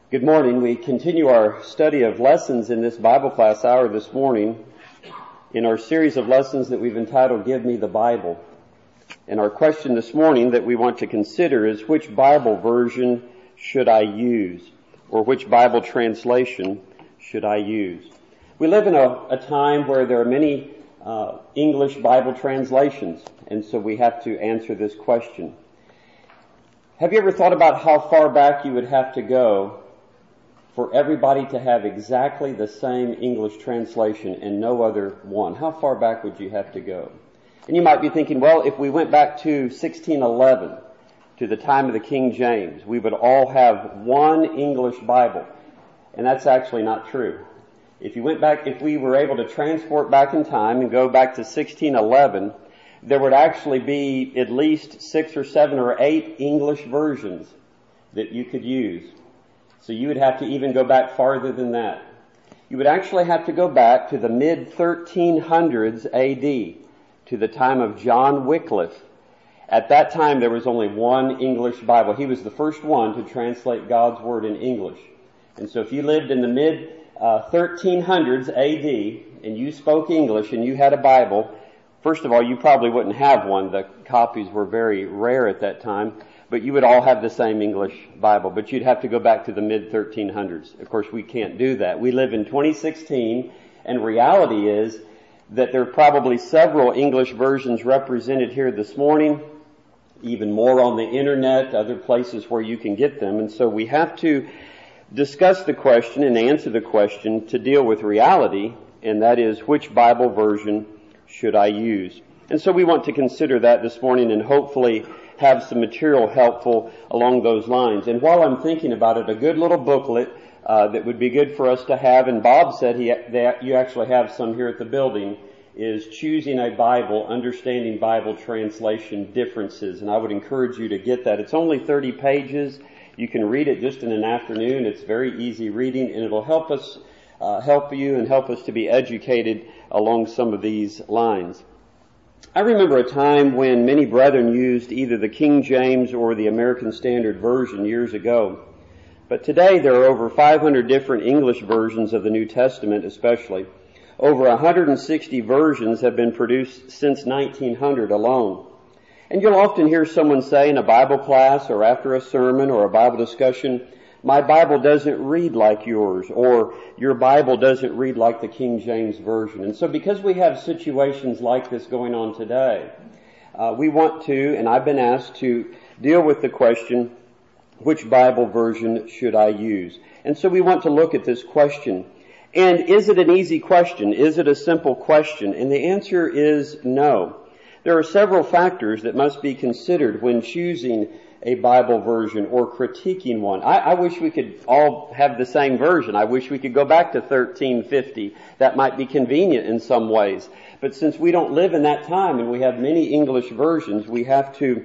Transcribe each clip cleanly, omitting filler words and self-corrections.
Good morning. We continue our study of lessons in this Bible class hour this morning in our series of lessons that we've entitled Give Me the Bible. And our question this morning that we want to consider is, which Bible version should I use? Or which Bible translation should I use? We live in a time where there are many English Bible translations, and so we have to answer this question. Have you ever thought about how far back you would have to go for everybody to have exactly the same English translation and no other one? How far back would you have to go? And you might be thinking, well, if we went back to 1611, to the time of the King James, we would all have one English Bible. And that's actually not true. If we were able to transport back in time and go back to 1611, there would actually be at least 6 or 7 or 8 English versions that you could use. So you would have to even go back farther than that. You would actually have to go back to the mid-1300s AD, to the time of John Wycliffe. At that time, there was only one English Bible. He was the first one to translate God's Word in English. And so if you lived in the mid-1300s AD and you spoke English and you had a Bible, first of all, you probably wouldn't have one. The copies were very rare at that time. But you would all have the same English Bible. But you'd have to go back to the mid-1300s. Of course, we can't do that. We live in 2016, and reality is that there are probably several English versions represented here this morning, even more on the internet, other places where you can get them. And so we have to discuss the question and answer the question to deal with reality, and that is, which Bible version should I use? And so we want to consider that this morning and hopefully have some material helpful along those lines. And while I'm thinking about it, a good little booklet that would be good for us to have, and Bob said that you actually have some here at the building, is Choosing a Bible, Understanding Bible Translation Differences. And I would encourage you to get that. It's only 30 pages. You can read it just in an afternoon. It's very easy reading, and it'll help us, help you and help us to be educated along some of these lines. I remember a time when many brethren used either the King James or the American Standard Version years ago. But today there are over 500 different English versions of the New Testament especially. Over 160 versions have been produced since 1900 alone. And you'll often hear someone say in a Bible class or after a sermon or a Bible discussion, my Bible doesn't read like yours, or your Bible doesn't read like the King James Version. And so because we have situations like this going on today, we want to, and I've been asked to deal with the question, which Bible version should I use? And so we want to look at this question. And is it an easy question? Is it a simple question? And the answer is no. There are several factors that must be considered when choosing a Bible version or critiquing one. I wish we could all have the same version. I wish we could go back to 1350. That might be convenient in some ways. But since we don't live in that time and we have many English versions, we have to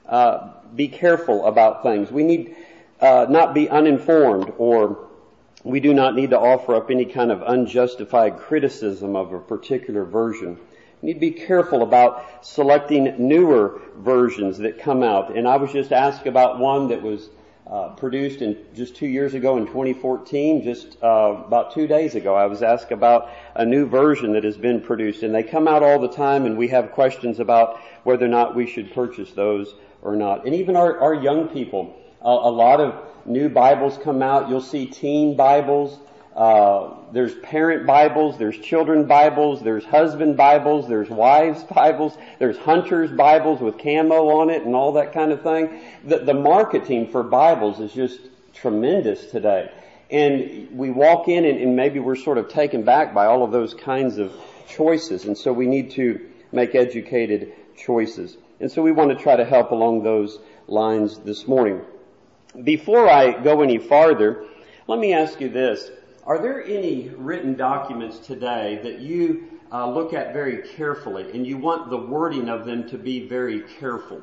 be careful about things. We need not be uninformed, or we do not need to offer up any kind of unjustified criticism of a particular version. You need to be careful about selecting newer versions that come out. And I was just asked about one that was produced just 2 years ago in 2014. Just about 2 days ago, I was asked about a new version that has been produced. And they come out all the time, and we have questions about whether or not we should purchase those or not. And even our young people, a lot of new Bibles come out. You'll see teen Bibles. There's parent Bibles, there's children Bibles, there's husband Bibles, there's wives Bibles, there's hunters Bibles with camo on it and all that kind of thing. The marketing for Bibles is just tremendous today. And we walk in and maybe we're sort of taken back by all of those kinds of choices. And so we need to make educated choices. And so we want to try to help along those lines this morning. Before I go any farther, let me ask you this. Are there any written documents today that you look at very carefully and you want the wording of them to be very careful?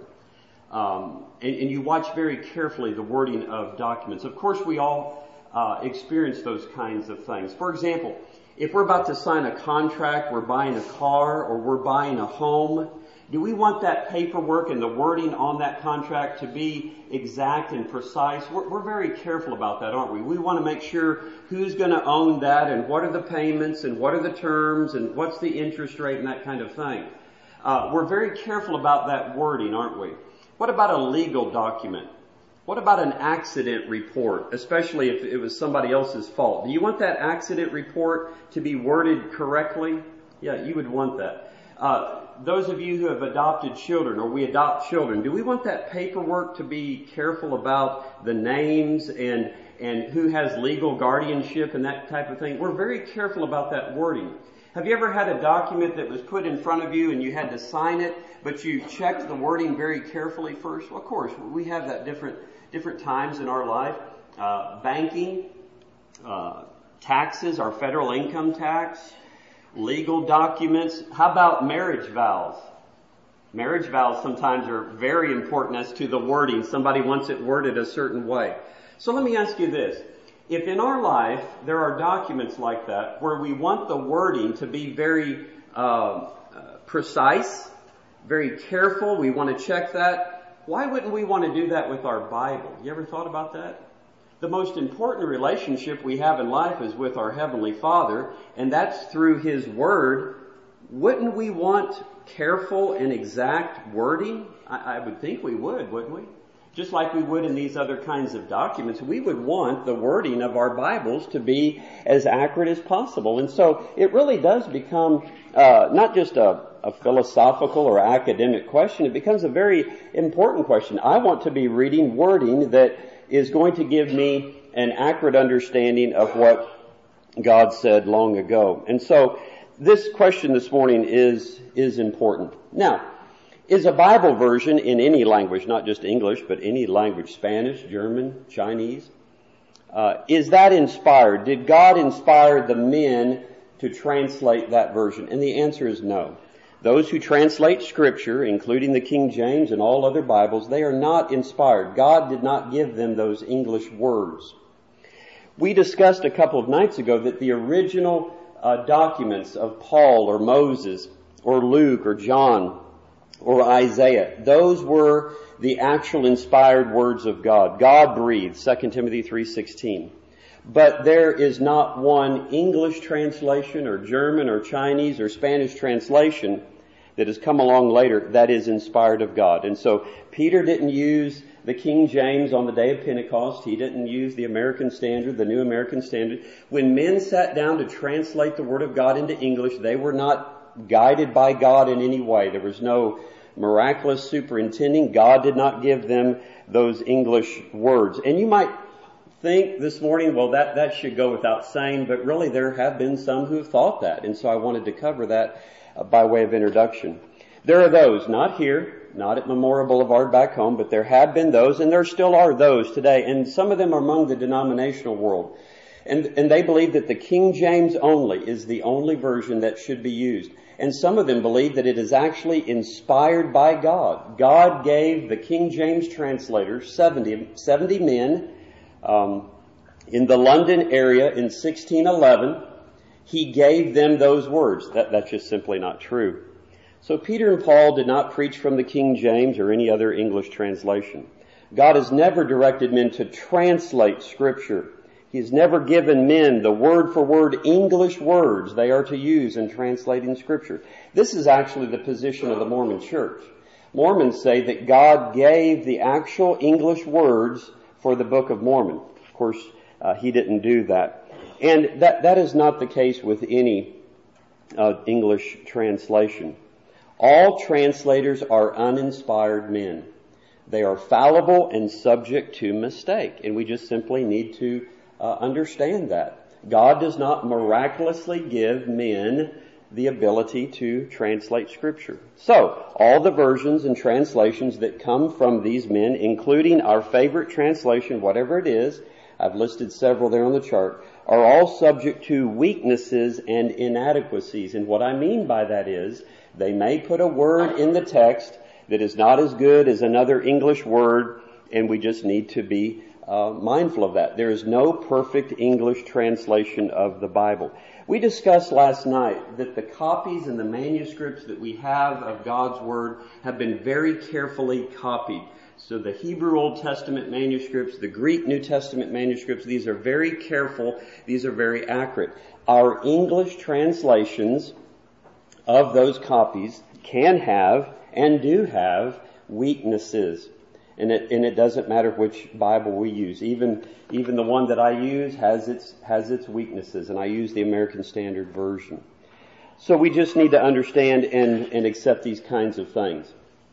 And you watch very carefully the wording of documents. Of course, we all experience those kinds of things. For example, if we're about to sign a contract, we're buying a car, or we're buying a home, Do we want that paperwork and the wording on that contract to be exact and precise? We're very careful about that, aren't we? We want to make sure who's going to own that and what are the payments and what are the terms and what's the interest rate and that kind of thing. We're very careful about that wording, aren't we? What about a legal document? What about an accident report, especially if it was somebody else's fault? Do you want that accident report to be worded correctly? Yeah, you would want that. Those of you who have adopted children, or we adopt children, do we want that paperwork to be careful about the names and who has legal guardianship and that type of thing? We're very careful about that wording. Have you ever had a document that was put in front of you and you had to sign it, but you checked the wording very carefully first? Well, of course, we have that different times in our life. Banking, taxes, our federal income tax, legal documents. How about marriage vows? Marriage vows sometimes are very important as to the wording. Somebody wants it worded a certain way. So let me ask you this. If in our life there are documents like that where we want the wording to be very precise, very careful, we want to check that, why wouldn't we want to do that with our Bible? You ever thought about that? The most important relationship we have in life is with our Heavenly Father, and that's through His Word. Wouldn't we want careful and exact wording? I would think we would, wouldn't we? Just like we would in these other kinds of documents, we would want the wording of our Bibles to be as accurate as possible. And so it really does become not just a philosophical or academic question. It becomes a very important question. I want to be reading wording that is going to give me an accurate understanding of what God said long ago. And so this question this morning is important. Now, is a Bible version in any language, not just English, but any language, Spanish, German, Chinese, is that inspired? Did God inspire the men to translate that version? And the answer is no. Those who translate Scripture, including the King James and all other Bibles, they are not inspired. God did not give them those English words. We discussed a couple of nights ago that the original documents of Paul or Moses or Luke or John or Isaiah, those were the actual inspired words of God. God breathed, 2 Timothy 3:16. But there is not one English translation or German or Chinese or Spanish translation that has come along later that is inspired of God. And so Peter didn't use the King James on the day of Pentecost. He didn't use the American Standard, the New American Standard. When men sat down to translate the Word of God into English, they were not guided by God in any way. There was no miraculous superintending. God did not give them those English words. And you might think this morning, well, that should go without saying, but really there have been some who have thought that. And so I wanted to cover that by way of introduction. There are those, not here, not at Memorial Boulevard back home, but there have been those, and there still are those today, and some of them are among the denominational world. And they believe that the King James only is the only version that should be used. And some of them believe that it is actually inspired by God. God gave the King James translators, 70 men, in the London area in 1611. He gave them those words. That's just simply not true. So Peter and Paul did not preach from the King James or any other English translation. God has never directed men to translate Scripture. He's never given men the word-for-word English words they are to use in translating Scripture. This is actually the position of the Mormon Church. Mormons say that God gave the actual English words for the Book of Mormon. Of course, He didn't do that. And that is not the case with any English translation. All translators are uninspired men. They are fallible and subject to mistake. And we just simply need to understand that. God does not miraculously give men the ability to translate Scripture. So, all the versions and translations that come from these men, including our favorite translation, whatever it is, I've listed several there on the chart, are all subject to weaknesses and inadequacies. And what I mean by that is, they may put a word in the text that is not as good as another English word, and we just need to be mindful of that. There is no perfect English translation of the Bible. We discussed last night that the copies and the manuscripts that we have of God's Word have been very carefully copied. So the Hebrew Old Testament manuscripts, the Greek New Testament manuscripts, these are very careful. These are very accurate. Our English translations of those copies can have and do have weaknesses. And it doesn't matter which Bible we use. Even the one that I use has its weaknesses, and I use the American Standard Version. So we just need to understand and accept these kinds of things.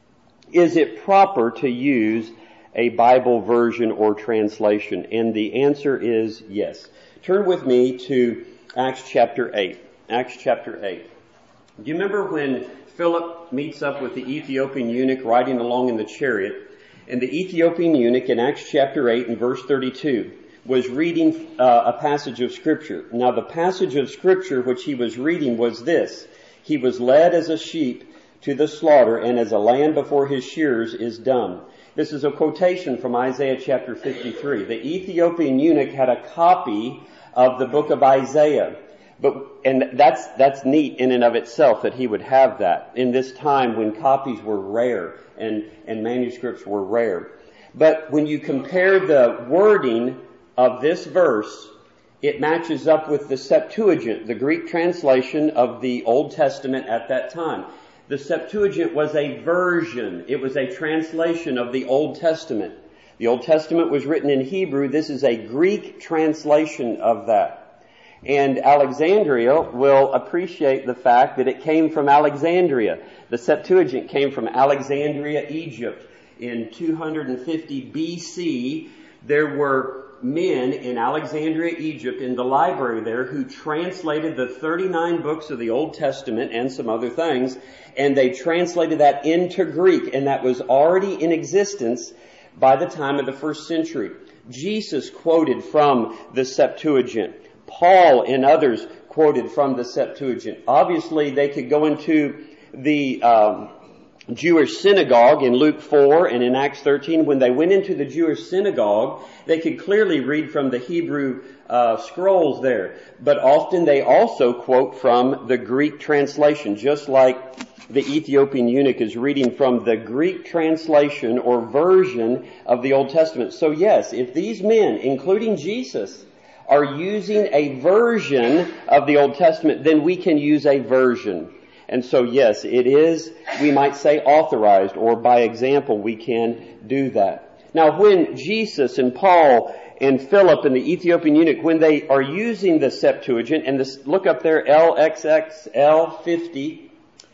Is it proper to use a Bible version or translation? And the answer is yes. Turn with me to Acts chapter 8. Acts chapter 8. Do you remember when Philip meets up with the Ethiopian eunuch riding along in the chariot? And the Ethiopian eunuch in Acts chapter 8 and verse 32 was reading a passage of Scripture. Now the passage of Scripture which he was reading was this: He was led as a sheep to the slaughter, and as a lamb before his shearers is dumb. This is a quotation from Isaiah chapter 53. The Ethiopian eunuch had a copy of the book of Isaiah. And that's neat in and of itself that he would have that in this time when copies were rare and manuscripts were rare. But when you compare the wording of this verse, it matches up with the Septuagint, the Greek translation of the Old Testament at that time. The Septuagint was a version. It was a translation of the Old Testament. The Old Testament was written in Hebrew. This is a Greek translation of that. And Alexandria will appreciate the fact that it came from Alexandria. The Septuagint came from Alexandria, Egypt. In 250 BC, there were men in Alexandria, Egypt, in the library there, who translated the 39 books of the Old Testament and some other things, and they translated that into Greek, and that was already in existence by the time of the first century. Jesus quoted from the Septuagint. Paul and others quoted from the Septuagint. Obviously, they could go into the Jewish synagogue in Luke 4 and in Acts 13. When they went into the Jewish synagogue, they could clearly read from the Hebrew scrolls there. But often they also quote from the Greek translation, just like the Ethiopian eunuch is reading from the Greek translation or version of the Old Testament. So yes, if these men, including Jesus, are using a version of the Old Testament, then we can use a version. And so yes, it is, we might say, authorized, or by example, we can do that. Now when Jesus and Paul and Philip and the Ethiopian eunuch, when they are using the Septuagint, and this, look up there, LXX, L50,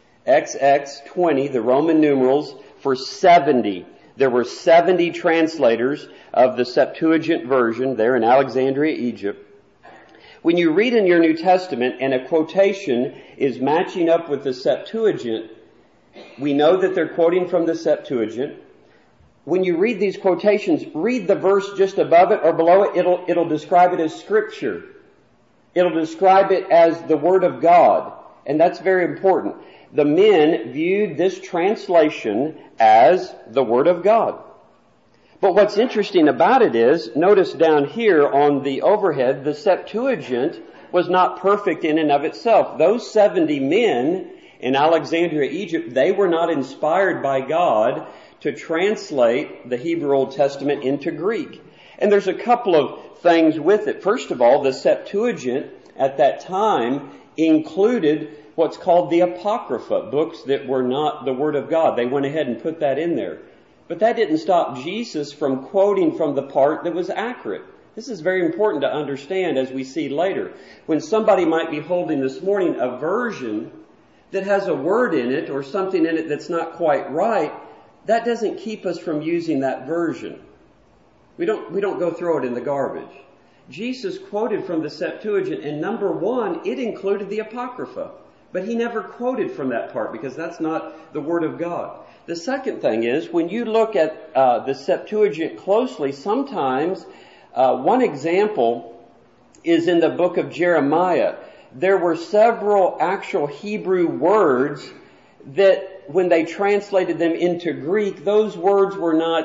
XX20, the Roman numerals for 70. There were 70 translators of the Septuagint version there in Alexandria, Egypt. When you read in your New Testament and a quotation is matching up with the Septuagint, we know that they're quoting from the Septuagint. When you read these quotations, read the verse just above it or below it. It'll describe it as Scripture. It'll describe it as the Word of God. And that's very important. The men viewed this translation as the Word of God. But what's interesting about it is, notice down here on the overhead, the Septuagint was not perfect in and of itself. Those 70 men in Alexandria, Egypt, they were not inspired by God to translate the Hebrew Old Testament into Greek. And there's a couple of things with it. First of all, the Septuagint at that time included what's called the Apocrypha, books that were not the Word of God. They went ahead and put that in there. But that didn't stop Jesus from quoting from the part that was accurate. This is very important to understand as we see later. When somebody might be holding this morning a version that has a word in it or something in it that's not quite right, that doesn't keep us from using that version. We don't go throw it in the garbage. Jesus quoted from the Septuagint, and number one, it included the Apocrypha. But he never quoted from that part because that's not the Word of God. The second thing is, when you look at the Septuagint closely, sometimes one example is in the book of Jeremiah. There were several actual Hebrew words that when they translated them into Greek, those words were not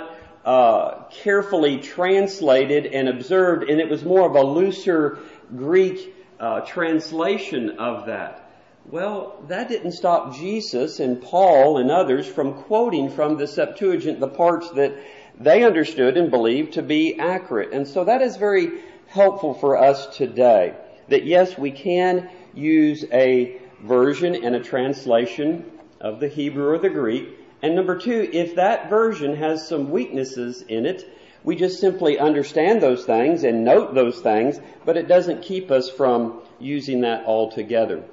carefully translated and observed, and it was more of a looser Greek translation of that. Well, that didn't stop Jesus and Paul and others from quoting from the Septuagint the parts that they understood and believed to be accurate. And so that is very helpful for us today. That yes, we can use a version and a translation of the Hebrew or the Greek. And number two, if that version has some weaknesses in it, we just simply understand those things and note those things, but it doesn't keep us from using that altogether.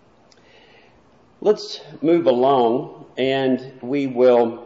Let's move along, and we will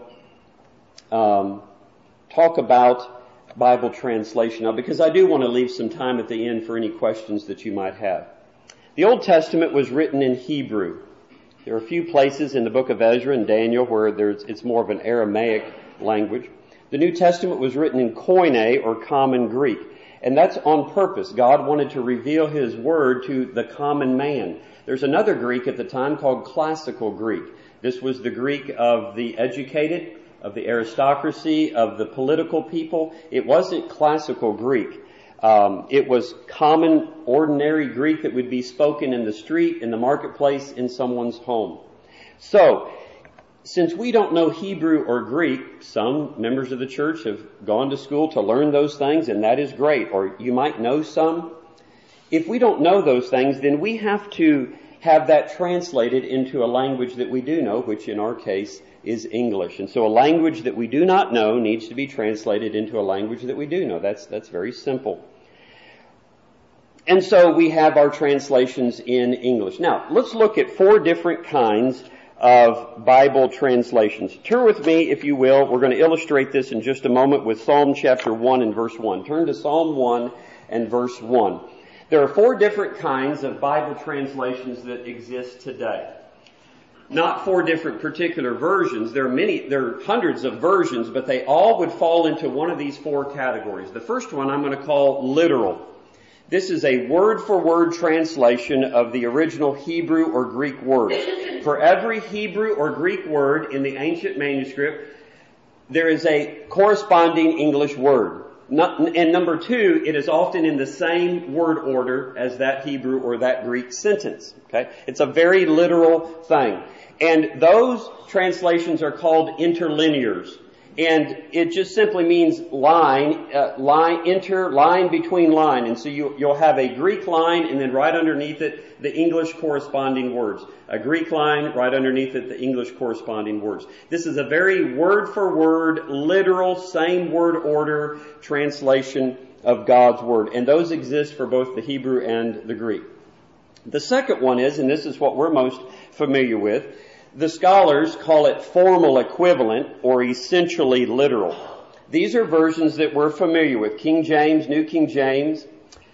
talk about Bible translation now, because I do want to leave some time at the end for any questions that you might have. The Old Testament was written in Hebrew. There are a few places in the book of Ezra and Daniel where it's more of an Aramaic language. The New Testament was written in Koine, or Common Greek, and that's on purpose. God wanted to reveal His Word to the common man. There's another Greek at the time called Classical Greek. This was the Greek of the educated, of the aristocracy, of the political people. It wasn't Classical Greek. It was common, ordinary Greek that would be spoken in the street, in the marketplace, in someone's home. So, since we don't know Hebrew or Greek, some members of the church have gone to school to learn those things, and that is great. Or you might know some. If we don't know those things, then we have to have that translated into a language that we do know, which in our case is English. And so a language that we do not know needs to be translated into a language that we do know. That's very simple. And so we have our translations in English. Now, let's look at 4 different kinds of Bible translations. Turn with me, if you will. We're going to illustrate this in just a moment with Psalm chapter 1 and verse 1. Turn to Psalm 1 and verse 1. There are 4 different kinds of Bible translations that exist today. Not 4 different particular versions. There are hundreds of versions, but they all would fall into one of these 4 categories. The first one I'm going to call literal. This is a word-for-word translation of the original Hebrew or Greek word. For every Hebrew or Greek word in the ancient manuscript, there is a corresponding English word. And number 2, it is often in the same word order as that Hebrew or that Greek sentence. Okay? It's a very literal thing. And those translations are called interlinears. And it just simply means line between line. And so you'll have a Greek line, and then right underneath it, the English corresponding words. A Greek line, right underneath it, the English corresponding words. This is a very word-for-word, literal, same word order translation of God's Word. And those exist for both the Hebrew and the Greek. The second one is, and this is what we're most familiar with, the scholars call it formal equivalent or essentially literal. These are versions that we're familiar with. King James, New King James,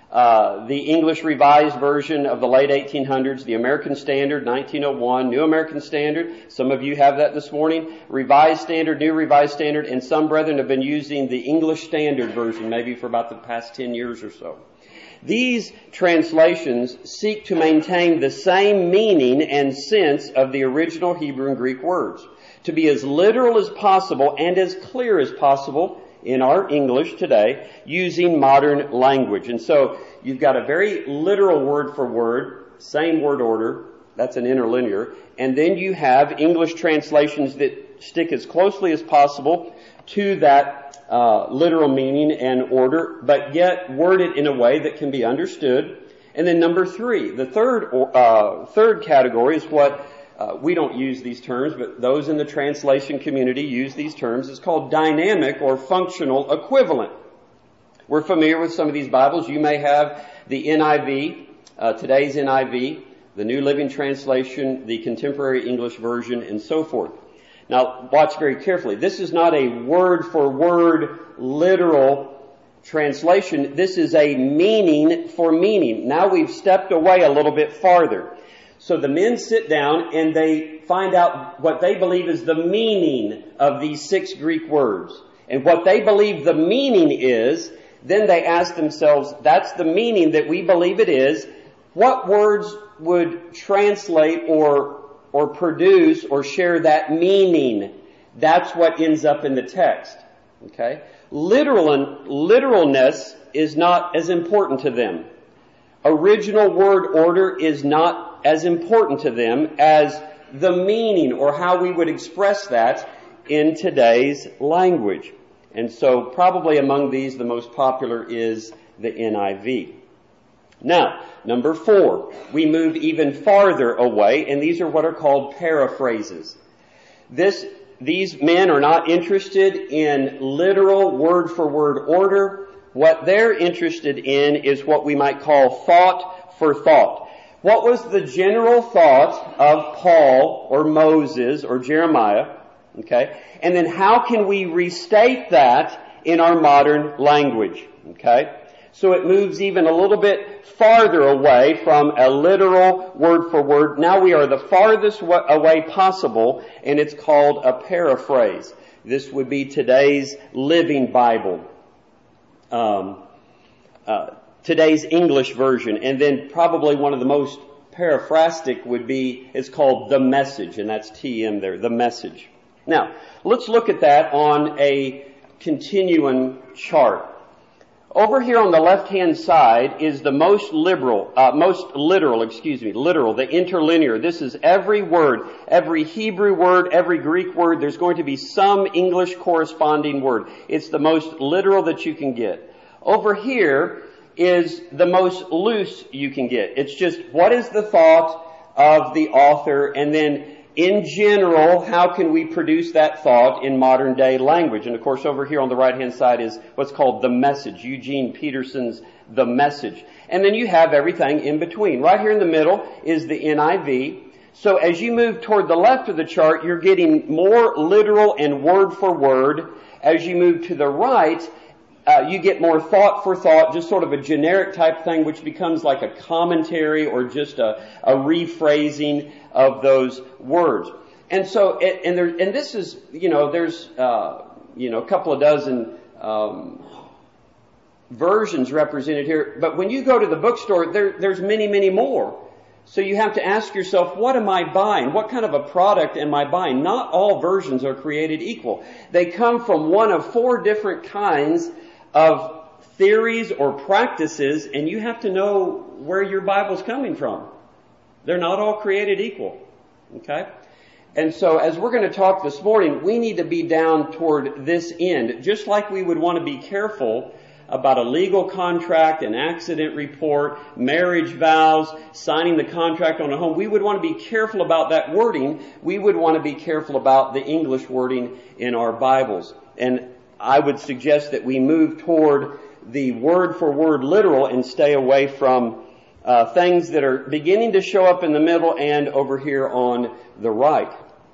the English Revised Version of the late 1800s, the American Standard, 1901, New American Standard. Some of you have that this morning. Revised Standard, New Revised Standard, and some brethren have been using the English Standard Version maybe for about the past 10 years or so. These translations seek to maintain the same meaning and sense of the original Hebrew and Greek words, to be as literal as possible and as clear as possible in our English today using modern language. And so you've got a very literal word for word, same word order, that's an interlinear, and then you have English translations that stick as closely as possible to that literal meaning and order, but yet worded in a way that can be understood. And then number 3, the third category is what we don't use these terms, but those in the translation community use these terms. It's called dynamic or functional equivalent. We're familiar with some of these Bibles. You may have the NIV, today's NIV, the New Living Translation, the Contemporary English Version, and so forth. Now, watch very carefully. This is not a word-for-word literal translation. This is a meaning for meaning. Now we've stepped away a little bit farther. So the men sit down and they find out what they believe is the meaning of these 6 Greek words. And what they believe the meaning is, then they ask themselves, that's the meaning that we believe it is. What words would translate or produce or share that meaning? That's what ends up in the text. Okay? Literalness is not as important to them. Original word order is not as important to them as the meaning or how we would express that in today's language. And so probably among these, the most popular is the NIV. Now, number 4, we move even farther away, and these are what are called paraphrases. These men are not interested in literal word-for-word order. What they're interested in is what we might call thought for thought. What was the general thought of Paul or Moses or Jeremiah? Okay? And then how can we restate that in our modern language? Okay? So it moves even a little bit farther away from a literal word for word. Now we are the farthest away possible, and it's called a paraphrase. This would be today's Living Bible, today's English version, and then probably one of the most paraphrastic it's called The Message, and that's TM there, The Message. Now, let's look at that on a continuum chart. Over here on the left-hand side is the most literal, the interlinear. This is every word, every Hebrew word, every Greek word. There's going to be some English corresponding word. It's the most literal that you can get. Over here is the most loose you can get. It's just what is the thought of the author, and then in general, how can we produce that thought in modern day language? And of course, over here on the right-hand side is what's called The Message, Eugene Peterson's The Message. And then you have everything in between. Right here in the middle is the NIV. So as you move toward the left of the chart, you're getting more literal and word for word. As you move to the right, you get more thought for thought, just sort of a generic type thing, which becomes like a commentary or just a rephrasing of those words. And so, and this is, there's, a couple of dozen versions represented here. But when you go to the bookstore, there's many, many more. So you have to ask yourself, what am I buying? What kind of a product am I buying? Not all versions are created equal. They come from one of 4 different kinds of theories or practices, and you have to know where your Bible's coming from. They're not all created equal. Okay? And so as we're going to talk this morning, we need to be down toward this end. Just like we would want to be careful about a legal contract, an accident report, marriage vows, signing the contract on a home, we would want to be careful about that wording. We would want to be careful about the English wording in our Bibles. And I would suggest that we move toward the word-for-word literal and stay away from things that are beginning to show up in the middle and over here on the right.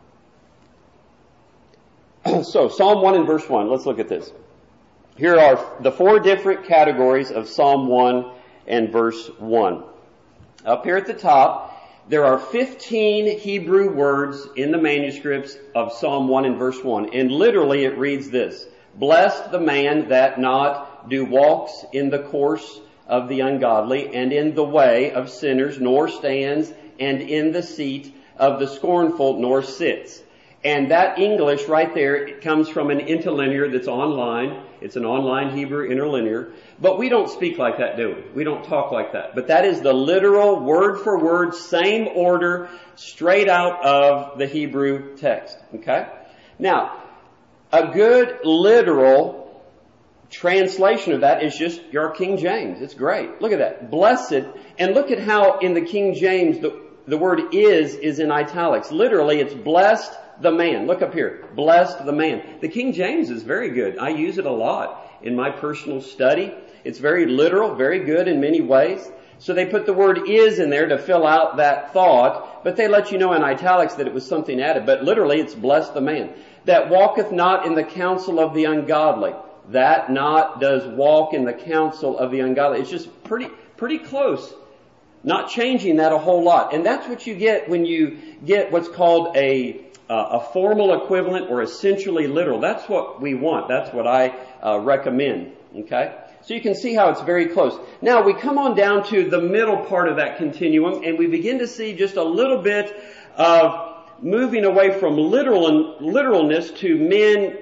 So, Psalm 1 and verse 1. Let's look at this. Here are the 4 different categories of Psalm 1 and verse 1. Up here at the top, there are 15 Hebrew words in the manuscripts of Psalm 1 and verse 1. And literally it reads this: Blessed the man that not walks in the course of the ungodly, and in the way of sinners, nor stands, and in the seat of the scornful, nor sits. And that English right there, it comes from an interlinear that's online. It's an online Hebrew interlinear. But we don't speak like that, do we? We don't talk like that. But that is the literal, word for word, same order, straight out of the Hebrew text. Okay? Now, a good literal translation of that is just your King James. It's great. Look at that. Blessed. And look at how in the King James the word is in italics. Literally, it's blessed the man. Look up here. Blessed the man. The King James is very good. I use it a lot in my personal study. It's very literal, very good in many ways. So they put the word is in there to fill out that thought, but they let you know in italics that it was something added. But literally, it's blessed the man that walketh not in the counsel of the ungodly. That not does walk in the counsel of the ungodly. It's just pretty close. Not changing that a whole lot. And that's what you get when you get what's called a formal equivalent or essentially literal. That's what we want. That's what I recommend. Okay? So you can see how it's very close. Now we come on down to the middle part of that continuum, and we begin to see just a little bit of moving away from literalness to men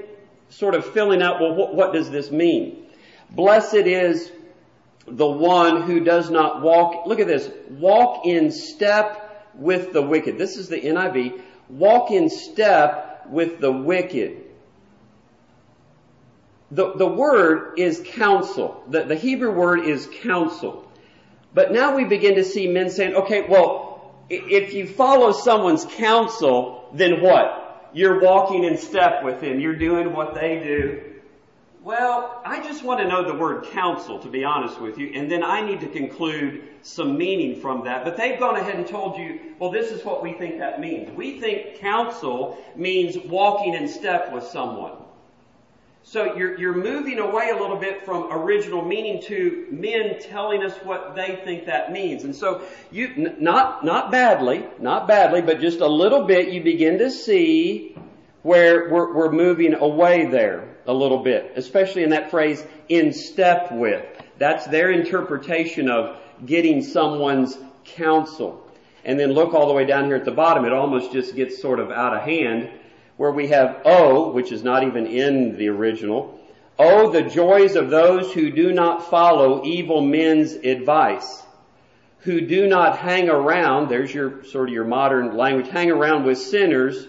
sort of filling out, well, what does this mean? Blessed is the one who does not walk, look at this, walk in step with the wicked. This is the NIV. Walk in step with the wicked. The word is counsel. The Hebrew word is counsel. But now we begin to see men saying, okay, well, if you follow someone's counsel, then what? You're walking in step with them. You're doing what they do. Well, I just want to know the word counsel, to be honest with you, and then I need to conclude some meaning from that. But they've gone ahead and told you, well, this is what we think that means. We think counsel means walking in step with someone. So you're moving away a little bit from original meaning to men telling us what they think that means. And so you, not badly, but just a little bit, you begin to see where we're moving away there a little bit, especially in that phrase, in step with. That's their interpretation of getting someone's counsel. And then look all the way down here at the bottom, it almost just gets sort of out of hand, where we have oh, which is not even in the original. Oh, the joys of those who do not follow evil men's advice, who do not hang around, there's your sort of your modern language, hang around with sinners,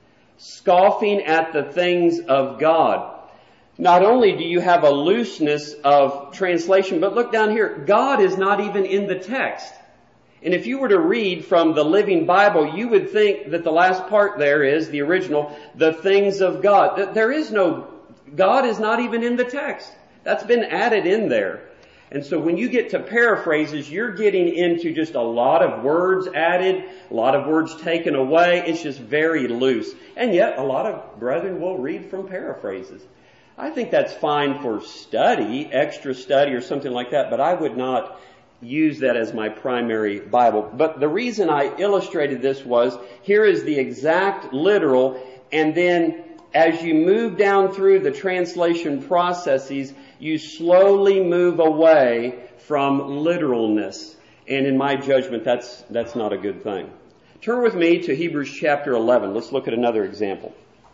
scoffing at the things of God. Not only do you have a looseness of translation, but look down here, God is not even in the text. And if you were to read from the Living Bible, you would think that the last part there is, the original, the things of God. There is no, God is not even in the text. That's been added in there. And so when you get to paraphrases, you're getting into just a lot of words added, a lot of words taken away. It's just very loose. And yet, a lot of brethren will read from paraphrases. I think that's fine for study, extra study or something like that, but I would not use that as my primary Bible. But the reason I illustrated this was, here is the exact literal, and then as you move down through the translation processes, you slowly move away from literalness. And in my judgment, that's not a good thing. Turn with me to Hebrews chapter 11. Let's look at another example.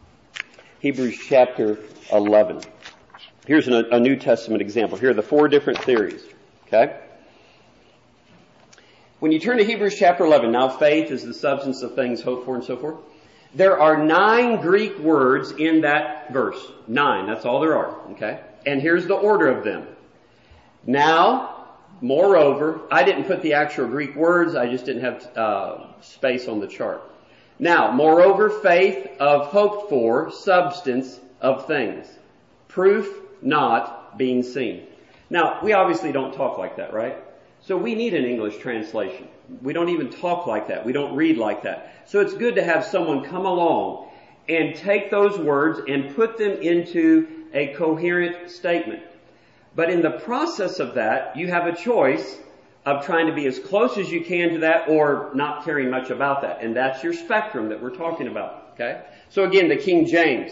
Hebrews chapter 11. Here's a New Testament example. Here are the 4 different theories. Okay? When you turn to Hebrews chapter 11, now faith is the substance of things hoped for and so forth. There are 9 Greek words in that verse. 9, that's all there are. Okay? And here's the order of them. Now, moreover, I didn't put the actual Greek words, I just didn't have space on the chart. Now, moreover, faith of hoped for, substance of things. Proof not being seen. Now, we obviously don't talk like that, right? So we need an English translation. We don't even talk like that. We don't read like that. So it's good to have someone come along and take those words and put them into a coherent statement. But in the process of that, you have a choice of trying to be as close as you can to that or not caring much about that. And that's your spectrum that we're talking about. Okay? So again, the King James.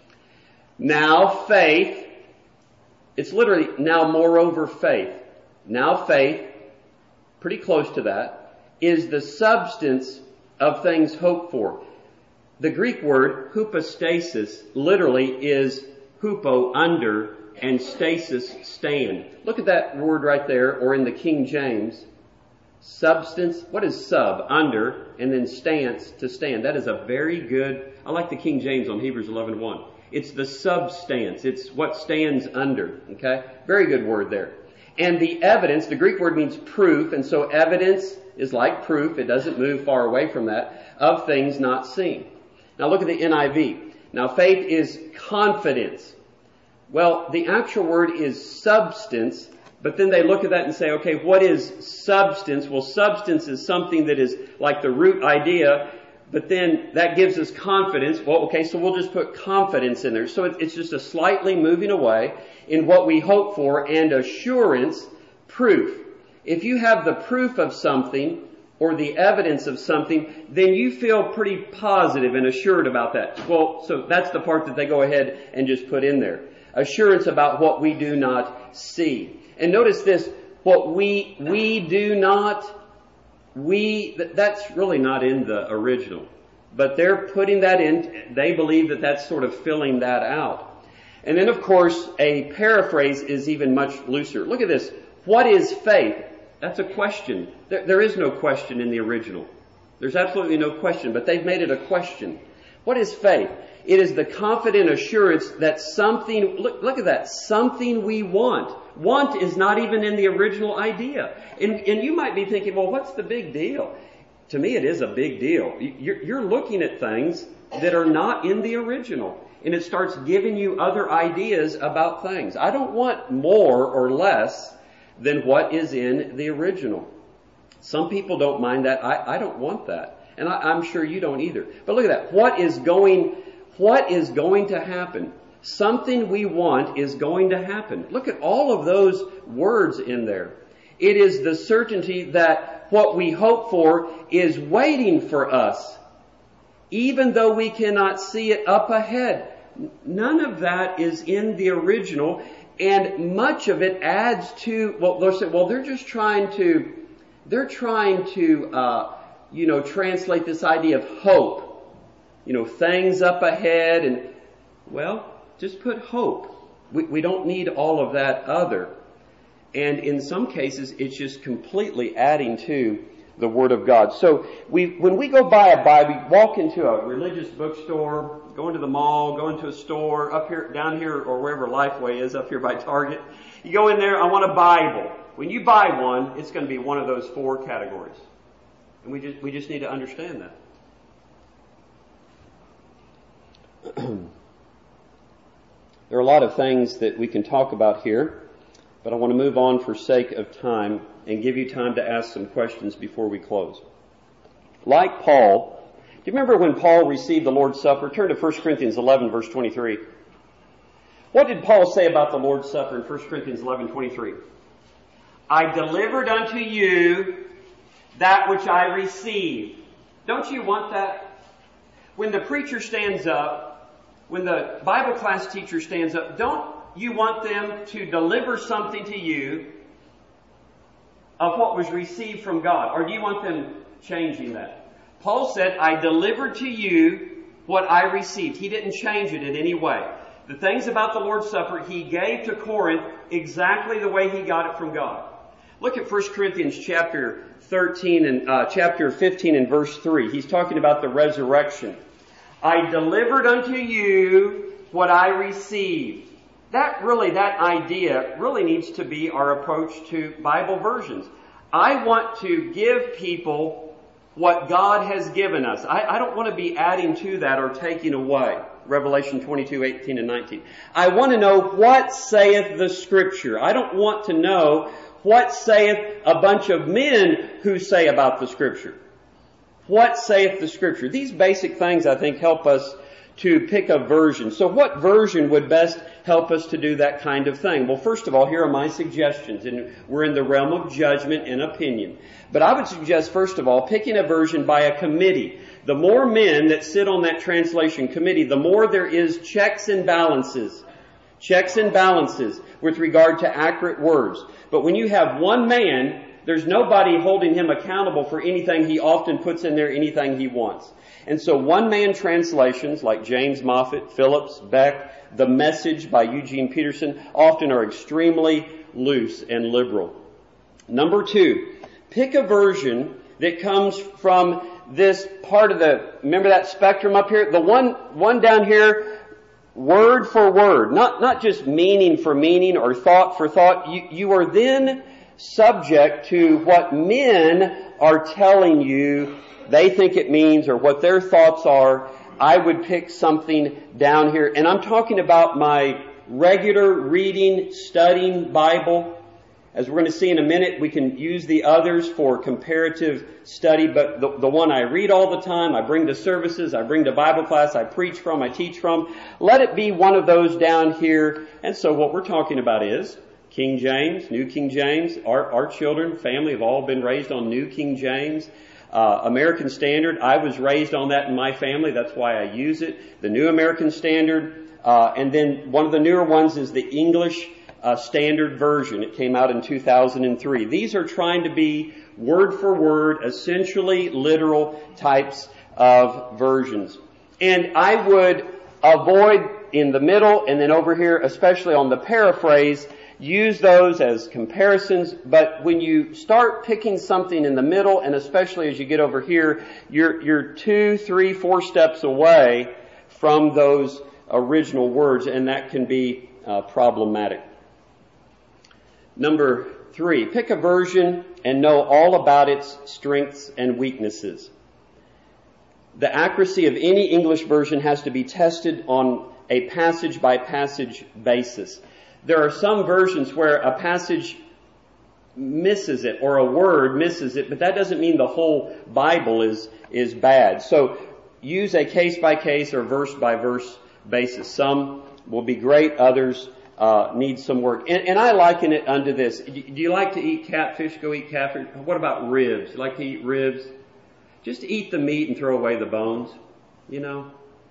Now faith, it's literally now moreover faith. Now faith, pretty close to that, is the substance of things hoped for. The Greek word hypostasis literally is hupo, under, and stasis, stand. Look at that word right there, or in the King James. Substance, what is sub? Under, and then stance, to stand. That is a very good, I like the King James on Hebrews 11:1. It's the substance. It's what stands under. Okay? Very good word there. And the evidence, the Greek word means proof, and so evidence is like proof, it doesn't move far away from that, of things not seen. Now look at the NIV. Now faith is confidence. Well, the actual word is substance, but then they look at that and say, okay, what is substance? Well, substance is something that is like the root idea, but then that gives us confidence. Well, okay, so we'll just put confidence in there. So it's just a slightly moving away in what we hope for, and assurance, proof. If you have the proof of something or the evidence of something, then you feel pretty positive and assured about that. Well, so that's the part that they go ahead and just put in there. Assurance about what we do not see. And notice this, what we do not, that's really not in the original. But they're putting that in, they believe that that's sort of filling that out. And then, of course, a paraphrase is even much looser. Look at this. What is faith? That's a question. There is no question in the original. There's absolutely no question, but they've made it a question. What is faith? It is the confident assurance that something, look at that, something we want. Want is not even in the original idea. And you might be thinking, well, what's the big deal? To me, it is a big deal. You're looking at things that are not in the original. And it starts giving you other ideas about things. I don't want more or less than what is in the original. Some people don't mind that. I don't want that. And I'm sure you don't either. But look at that. What is going to happen? Something we want is going to happen. Look at all of those words in there. It is the certainty that what we hope for is waiting for us, even though we cannot see it up ahead. None of that is in the original, and much of it adds to, well, they'll say, well, they're trying to translate this idea of hope. Things up ahead, and, well, just put hope. We don't need all of that other. And in some cases, it's just completely adding to the Word of God. So when we go buy a Bible, walk into a religious bookstore, go into the mall, go into a store, up here, down here, or wherever Lifeway is, up here by Target. You go in there, I want a Bible. When you buy one, it's going to be one of those four categories. And we just need to understand that. There are a lot of things that we can talk about here, but I want to move on for sake of time and give you time to ask some questions before we close. Like Paul, do you remember when Paul received the Lord's Supper? Turn to 1 Corinthians 11, verse 23. What did Paul say about the Lord's Supper in 1 Corinthians 11, 23? I delivered unto you that which I received. Don't you want that? When the preacher stands up, when the Bible class teacher stands up, don't you want them to deliver something to you of what was received from God? Or do you want them changing that? Paul said, I delivered to you what I received. He didn't change it in any way. The things about the Lord's Supper, he gave to Corinth exactly the way he got it from God. Look at 1 Corinthians chapter 13 and chapter 15 and verse 3. He's talking about the resurrection. I delivered unto you what I received. That idea really needs to be our approach to Bible versions. I want to give people what God has given us. I don't want to be adding to that or taking away. Revelation 22, 18 and 19. I want to know what saith the Scripture. I don't want to know what saith a bunch of men who say about the Scripture. What saith the Scripture? These basic things, I think, help us to pick a version. So what version would best help us to do that kind of thing? Well, first of all, here are my suggestions, and we're in the realm of judgment and opinion. But I would suggest, first of all, picking a version by a committee. The more men that sit on that translation committee, the more there is checks and balances. Checks and balances with regard to accurate words. But when you have one man, there's nobody holding him accountable for anything he often puts in there, anything he wants. And so one-man translations like James Moffat, Phillips, Beck, The Message by Eugene Peterson often are extremely loose and liberal. Number two, pick a version that comes from this part of remember that spectrum up here? The one down here, word for word, not just meaning for meaning or thought for thought. You are then subject to what men are telling you they think it means or what their thoughts are. I would pick something down here. And I'm talking about my regular reading, studying Bible. As we're going to see in a minute, we can use the others for comparative study, but the one I read all the time, I bring to services, I bring to Bible class, I preach from, I teach from, let it be one of those down here. And so what we're talking about is King James, New King James. Our children, family have all been raised on New King James. American Standard, I was raised on that in my family. That's why I use it. The New American Standard. And then one of the newer ones is the English Standard Version. It came out in 2003. These are trying to be word for word, essentially literal types of versions. And I would avoid in the middle, and then over here, especially on the paraphrase, use those as comparisons. But when you start picking something in the middle, and especially as you get over here, you're 2, 3, 4 steps away from those original words, and that can be problematic. Number 3, pick a version and know all about its strengths and weaknesses. The accuracy of any English version has to be tested on a passage-by-passage basis. There are some versions where a passage misses it or a word misses it, but that doesn't mean the whole Bible is bad. So use a case-by-case or verse-by-verse basis. Some will be great, others need some work. And I liken it unto this. Do you like to eat catfish? Go eat catfish. What about ribs? You like to eat ribs? Just eat the meat and throw away the bones, you know.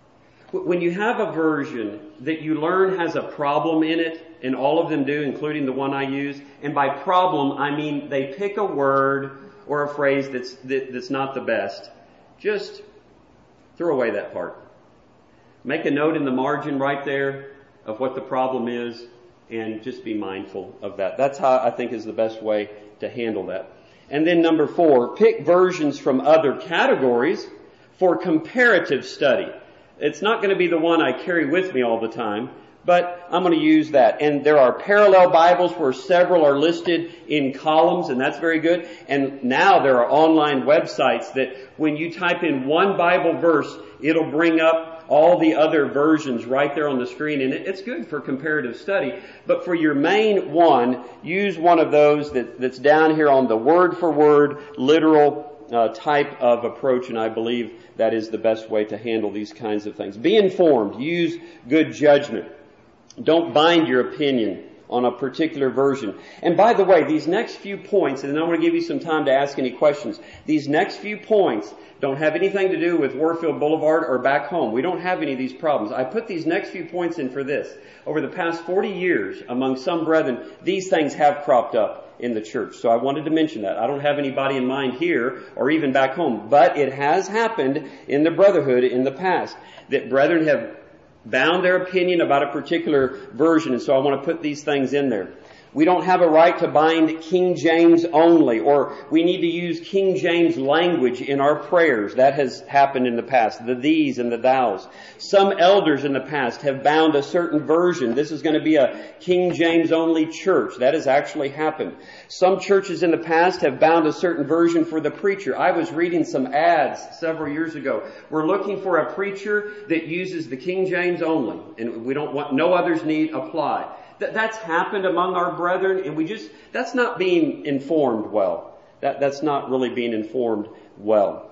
When you have a version that you learn has a problem in it, and all of them do, including the one I use, and by problem I mean they pick a word or a phrase that's not the best, just throw away that part. Make a note in the margin right there of what the problem is, and just be mindful of that. That's how I think is the best way to handle that. And then number 4, pick versions from other categories for comparative study. It's not going to be the one I carry with me all the time, but I'm going to use that. And there are parallel Bibles where several are listed in columns, and that's very good. And now there are online websites that when you type in one Bible verse, it'll bring up all the other versions right there on the screen, and it's good for comparative study. But for your main one, use one of those that's down here on the word-for-word, literal type of approach, and I believe that is the best way to handle these kinds of things. Be informed. Use good judgment. Don't bind your opinion on a particular version. And by the way, these next few points, and then I'm going to give you some time to ask any questions, these next few points don't have anything to do with Warfield Boulevard or back home. We don't have any of these problems. I put these next few points in for this. Over the past 40 years, among some brethren, these things have cropped up in the church. So I wanted to mention that. I don't have anybody in mind here or even back home, but it has happened in the brotherhood in the past that brethren have bound their opinion about a particular version, and so I want to put these things in there. We don't have a right to bind King James only, or we need to use King James language in our prayers. That has happened in the past, the these and the thous. Some elders in the past have bound a certain version. This is going to be a King James only church. That has actually happened. Some churches in the past have bound a certain version for the preacher. I was reading some ads several years ago. We're looking for a preacher that uses the King James only, and we don't want no others need apply. That's happened among our brethren, and that's not being informed well. That's not really being informed well.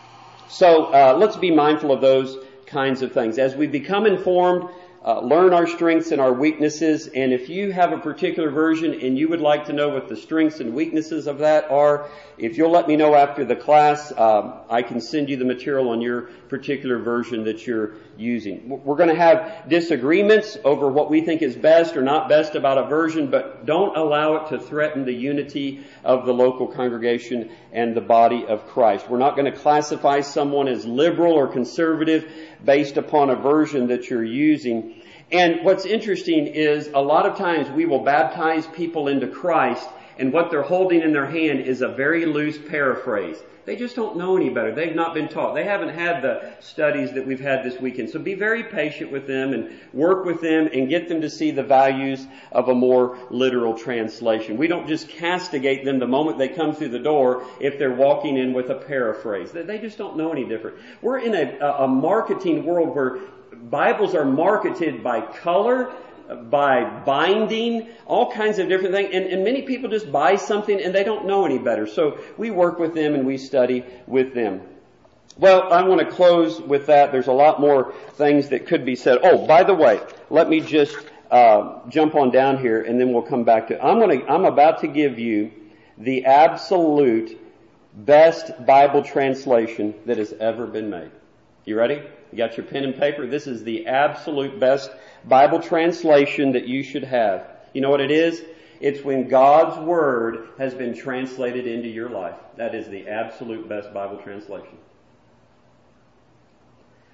So let's be mindful of those kinds of things. As we become informed, learn our strengths and our weaknesses, and if you have a particular version and you would like to know what the strengths and weaknesses of that are, if you'll let me know after the class, I can send you the material on your particular version that you're using. We're going to have disagreements over what we think is best or not best about a version, but don't allow it to threaten the unity of the local congregation and the body of Christ. We're not going to classify someone as liberal or conservative based upon a version that you're using. And what's interesting is a lot of times we will baptize people into Christ, and what they're holding in their hand is a very loose paraphrase. They just don't know any better. They've not been taught. They haven't had the studies that we've had this weekend. So be very patient with them and work with them and get them to see the values of a more literal translation. We don't just castigate them the moment they come through the door if they're walking in with a paraphrase. They just don't know any different. We're in a marketing world where Bibles are marketed by color, by binding, all kinds of different things. And many people just buy something and they don't know any better. So we work with them and we study with them. Well, I want to close with that. There's a lot more things that could be said. Oh, by the way, let me just jump on down here and then we'll come back to I'm about to give you the absolute best Bible translation that has ever been made. You ready? You got your pen and paper? This is the absolute best Bible translation that you should have. You know what it is? It's when God's Word has been translated into your life. That is the absolute best Bible translation.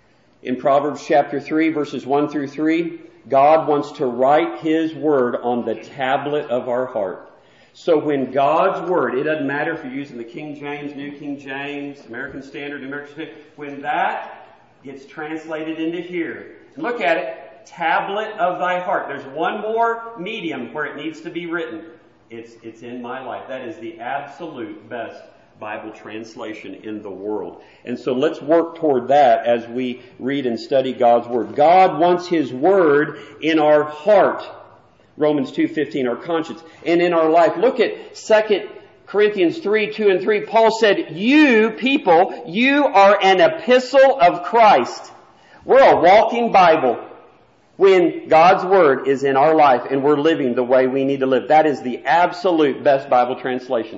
In Proverbs chapter 3, verses 1 through 3, God wants to write His Word on the tablet of our heart. So when God's Word, it doesn't matter if you're using the King James, New King James, American Standard, New American Standard, when that gets translated into here, and look at it, tablet of thy heart. There's one more medium where it needs to be written. It's in my life. That is the absolute best Bible translation in the world. And so let's work toward that as we read and study God's Word. God wants His Word in our heart. Romans 2:15, our conscience. And in our life. Look at 2 Corinthians 3:2 and 3. Paul said, you people, you are an epistle of Christ. We're a walking Bible. When God's Word is in our life and we're living the way we need to live. That is the absolute best Bible translation.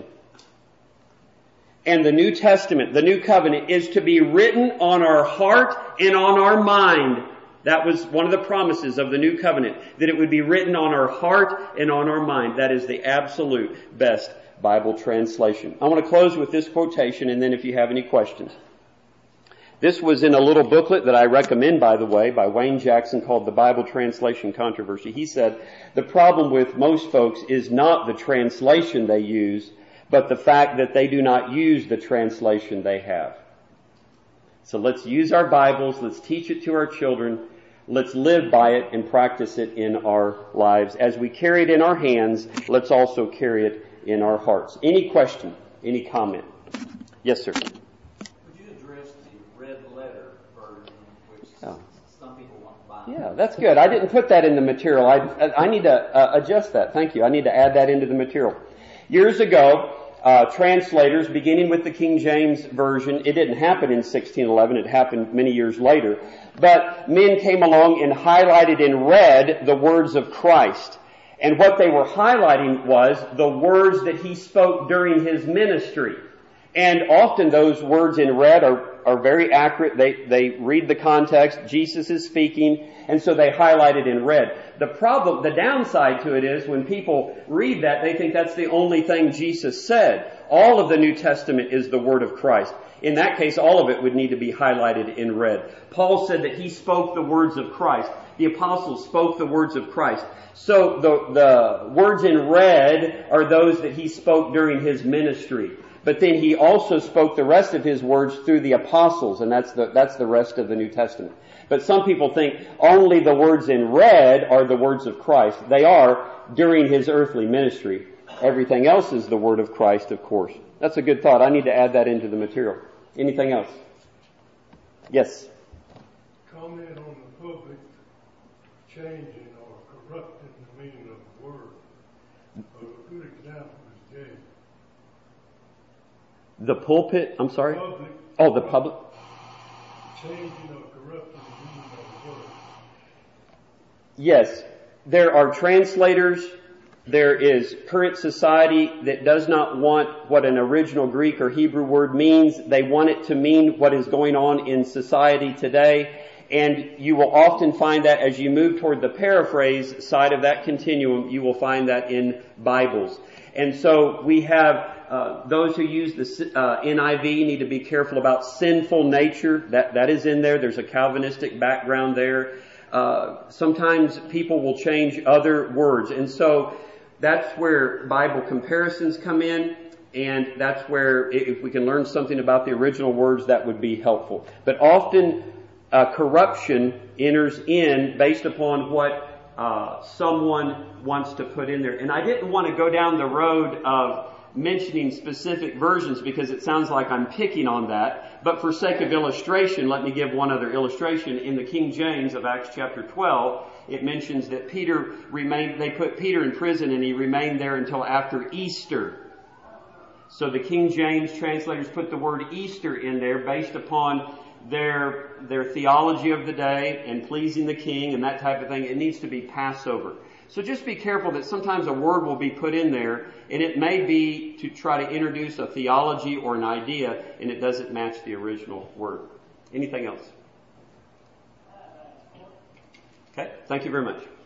And the New Testament, the New Covenant, is to be written on our heart and on our mind. That was one of the promises of the New Covenant, that it would be written on our heart and on our mind. That is the absolute best Bible translation. I want to close with this quotation, and then if you have any questions. This was in a little booklet that I recommend, by the way, by Wayne Jackson, called The Bible Translation Controversy. He said, the problem with most folks is not the translation they use, but the fact that they do not use the translation they have. So let's use our Bibles, let's teach it to our children, let's live by it and practice it in our lives. As we carry it in our hands, let's also carry it in our hearts. Any question? Any comment? Yes, sir. Would you address the red letter version, which some people want to buy? Yeah, that's good. I didn't put that in the material. I need to adjust that. Thank you. I need to add that into the material. Years ago, translators, beginning with the King James Version, it didn't happen in 1611, it happened many years later, but men came along and highlighted in red the words of Christ. And what they were highlighting was the words that He spoke during His ministry. And often those words in red are very accurate. They read the context. Jesus is speaking, and so they highlight it in red. The downside to it is when people read that, they think that's the only thing Jesus said. All of the New Testament is the Word of Christ. In that case, all of it would need to be highlighted in red. Paul said that he spoke the words of Christ. The apostles spoke the words of Christ. So the words in red are those that he spoke during his ministry. But then he also spoke the rest of his words through the apostles, and that's the rest of the New Testament. But some people think only the words in red are the words of Christ. They are during his earthly ministry. Everything else is the word of Christ, of course. That's a good thought. I need to add that into the material. Anything else? Yes? Comment on the public changing or corrupting the meaning of the word. A good example is James. The pulpit, I'm sorry? The public. Changing or corrupting the meaning of the word. Yes, there are translators. There is current society that does not want what an original Greek or Hebrew word means. They want it to mean what is going on in society today. And you will often find that as you move toward the paraphrase side of that continuum, you will find that in Bibles. And so we have those who use the NIV need to be careful about sinful nature. That is in there. There's a Calvinistic background there. Sometimes people will change other words. And so that's where Bible comparisons come in. And that's where if we can learn something about the original words, that would be helpful. But often corruption enters in based upon what someone wants to put in there. And I didn't want to go down the road of mentioning specific versions because it sounds like I'm picking on that. But for sake of illustration, let me give one other illustration. In the King James of Acts chapter 12, it mentions that they put Peter in prison and he remained there until after Easter. So the King James translators put the word Easter in there based upon their theology of the day and pleasing the king and that type of thing. It needs to be Passover. So just be careful that sometimes a word will be put in there and it may be to try to introduce a theology or an idea and it doesn't match the original word. Anything else? Okay, thank you very much.